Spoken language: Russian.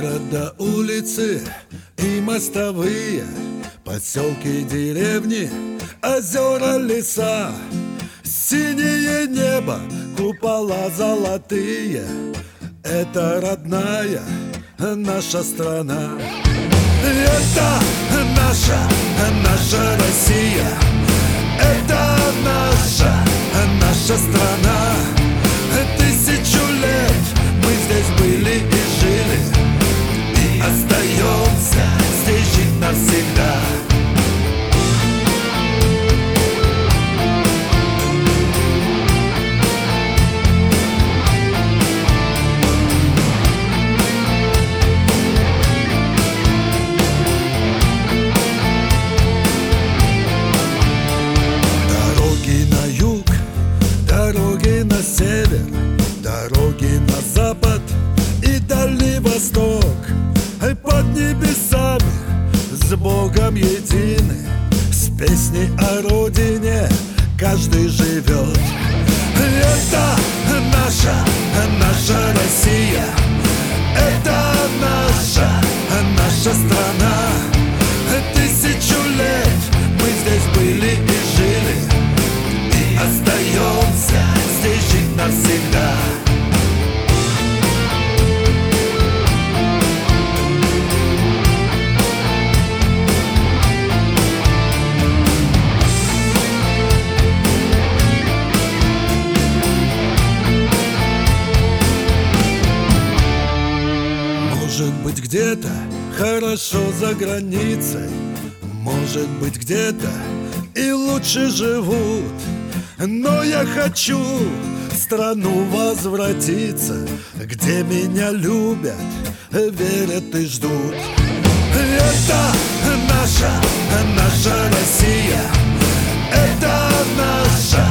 Города, улицы и мостовые, поселки, деревни, озера, леса, синее небо, купола золотые. Это родная наша страна. Это наша Россия. Это наша страна. Тысячу лет мы здесь были и жили, и остаемся здесь жить навсегда. Дороги на юг, дороги на север, дороги на запад и Дальний Восток. Под небесами с Богом едины, с песней о родине каждый живет. Это наша Россия. Это наша страна. Тысячу лет мы здесь были и жили, и остаемся здесь жить навсегда. Может быть, где-то хорошо за границей, может быть, где-то и лучше живут, но я хочу в страну возвратиться, где меня любят, верят и ждут. Это наша Россия. Это наша